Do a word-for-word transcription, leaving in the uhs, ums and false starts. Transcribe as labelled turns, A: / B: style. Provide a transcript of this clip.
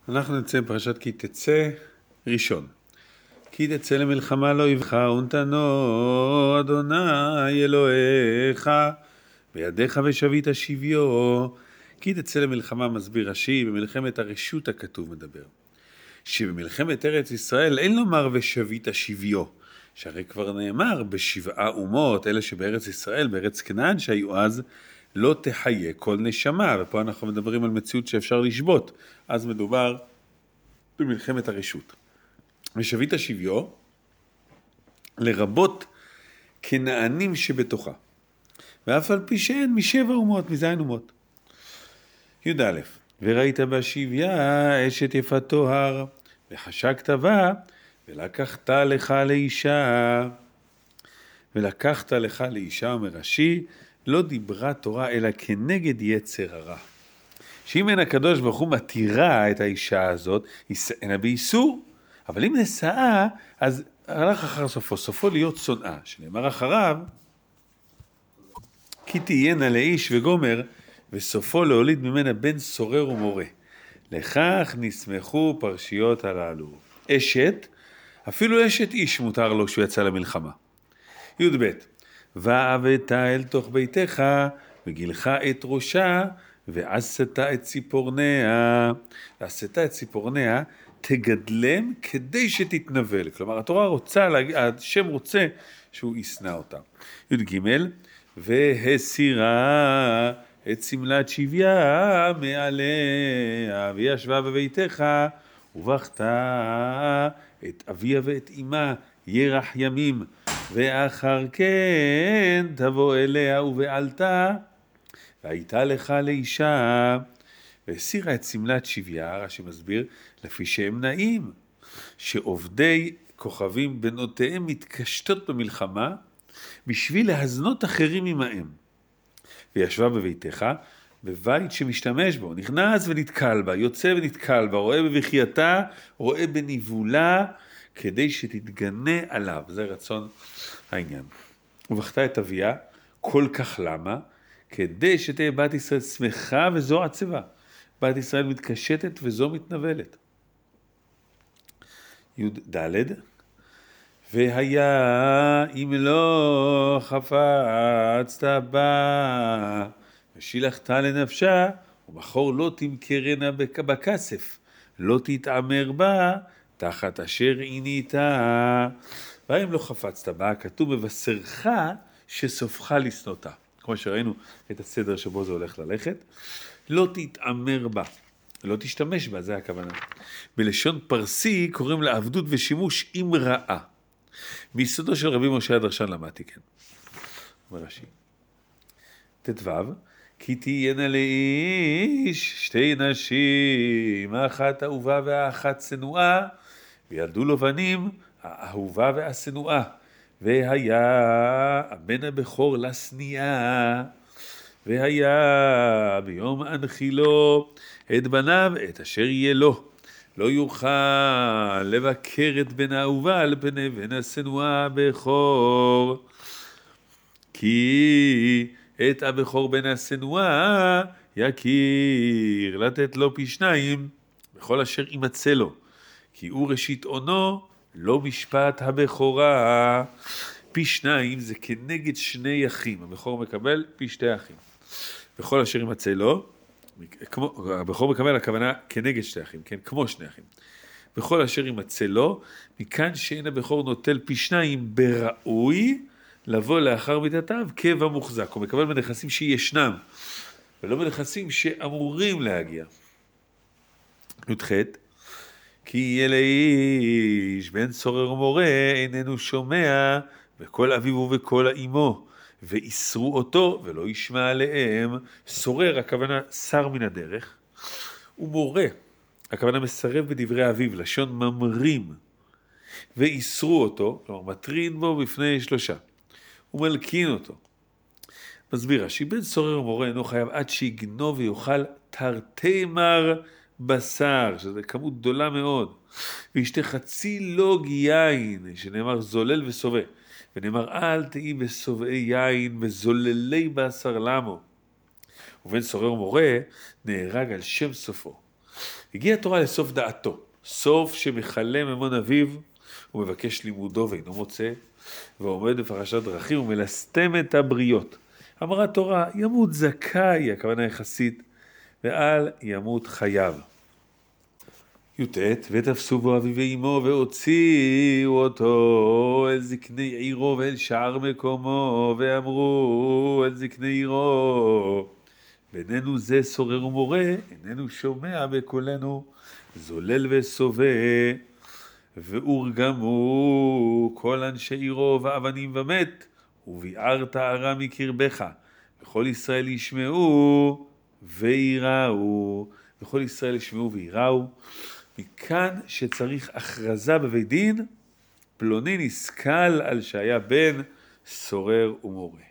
A: אנחנו נצא בפרשת כי תצא ראשון. כי תצא למלחמה לא יבך ונתנו אדוני אלוהיך בידיך ושבית שביו. כי תצא למלחמה מסביר רש"י, במלחמת הרשות הכתוב מדבר. שבמלחמת ארץ ישראל אין לומר ושבית שביו, שהרי כבר נאמר בשבעה אומות, אלה שבארץ ישראל, בארץ כנען שהיו אז, לא תחיה כל נשמה, ופה אנחנו מדברים על מציאות שאפשר לשבות, אז מדובר במלחמת הרשות. ושבית שביו, לרבות כנענים שבתוכה, ואף על פי שאין משבע אומות, מזין אומות. י"א, וראית בשביה אשת יפת תואר, וחשקת בה, ולקחת לך לאישה. ולקחת לך לאישה, אומר רש"י, לא דיברה תורה אלא כנגד יצר הרע. שאם אין הקדוש ברוך הוא מתירה את האישה הזאת, אינה באיסור, אבל אם נשאה, אז הלך אחר סופו, סופו להיות שונאה, שנאמר אחריו, כי תהיינה לאיש וגומר, וסופו להוליד ממנה בן סורר ומורה. לכך נסמכו פרשיות הללו. אשת, אפילו אשת איש מותר לו שהוא יצא למלחמה. י"ב, והבאת אל תוך ביתך, וגילך את ראשה, ועשת את ציפורניה. ועשת את ציפורניה, תגדלם כדי שתתנבל. כלומר, התורה רוצה, השם רוצה שהוא ישנא אותה. י"ג, והסירה את סמלת שביה מעליה, וישבה בביתך, ובכתה את אביה ואת אמה ירח ימים, ואחר כן תבוא אליה ובעלתה, והייתה לך לאישה. והסירה את סמלת שביה, רש"י מסביר, לפי שהם נעים, שעובדי כוכבים בנותיהם מתקשטות במלחמה, בשביל להזנות אחרים עמהם. וישבה בביתך, בבית שמשתמש בו, נכנס ונתקל בה, יוצא ונתקל בה, רואה בבחייתה, רואה בניבולה, כדי שתתגנה עליו. זה רצון העניין. ובכתה את אביה, כל כך למה? כדי שתהיה בת ישראל שמחה וזו עצבה. בת ישראל מתקשטת וזו מתנבלת. י"ד, והיה אם לא חפצת בה, ושילחת לנפשה, ומחור לא תמכרנה בכסף, לא תתעמר בה, תחת אשר עיניתה. ואם לא חפצת בה, כתוב מבשרך שסופך לשנותה. כמו שראינו את הסדר שבו זה הולך ללכת, לא תתעמר בה, לא תשתמש בה, זה הכוונה. בלשון פרסי קוראים לה עבדות ושימוש עם רעה. מיסודו של רבי משה הדרשן למדתי, כן. אומר רש"י. תתו, כי תהיינה לאיש שתי נשים, האחת אהובה והאחת שנואה, וילדו לו בנים, האהובה והשנואה, והיה הבן הבכור לשניאה, והיה ביום אנחילו את בניו את אשר יהיה לו, לא יוכל לבקר את בן האהובה על פני בן השנואה בכור, כי את הבכור בן השנואה יכיר לתת לו פי שניים בכל אשר ימצא לו, כי הוא ראשית עונו לא משפט הבכורה. פי שניים זה כנגד שני אחים, הבכור מקבל פי שתי אחים בכל אשר ימצא לו, כמו, הבכור מקבל הכוונה כנגד שתי אחים, כן? כמו שני אחים. בכל אשר ימצא לו, מכאן שאין הבכור נוטל פי שניים בראוי, לבוא לאחר מיתתיו קבע מוחזק. הוא מקבל בנכסים שישנם, ולא בנכסים שאמורים להגיע. י"ח, כי יהיה לאיש בן סורר ומורה איננו שומע בכל אביו ובכל אמו, ואיסרו אותו ולא ישמע עליהם. סורר, הכוונה שר מן הדרך, ומורה, הכוונה מסרב בדברי אביו, לשון ממרים, ואיסרו אותו, כלומר מטרין בו בפני שלושה, ומלקין אותו. מסביר רש"י, בן סורר ומורה אינו חייב עד שיגנוב ויאכל תרתי מר בשר, שזה כמות גדולה מאוד, וישתה חצי לוג יין, שנאמר זולל וסובה, ונאמר אל תהי בסובעי יין וזוללי בשר למו. ובן סורר ומורה נהרג על שם סופו. הגיעה התורה לסוף דעתו, סוף שמחלם ממון אביו, הוא מבקש לימודו ואינו מוצא, ועומד בפרשת דרכים ומלסתם את הבריות. אמרה התורה, ימות זכאי, הכוונה יחסית, ואל ימות חייו. י"ט, ותפסו בו אביו ואמו והוציאו אותו אל זקני עירו ואל שער מקומו, ואמרו אל זקני עירו, בינינו זה סורר ומורה, איננו שומע בקולנו, זולל וסובה, והורגמו כל אנשי עירו ואבנים ומת, וביערת הרע מקרבך, וכל ישראל ישמעו ויראו, וכל ישראל ישמעו ויראו. מכאן שצריך הכרזה בבית דין, פלוני נסכל על שהיה בן סורר ומורה.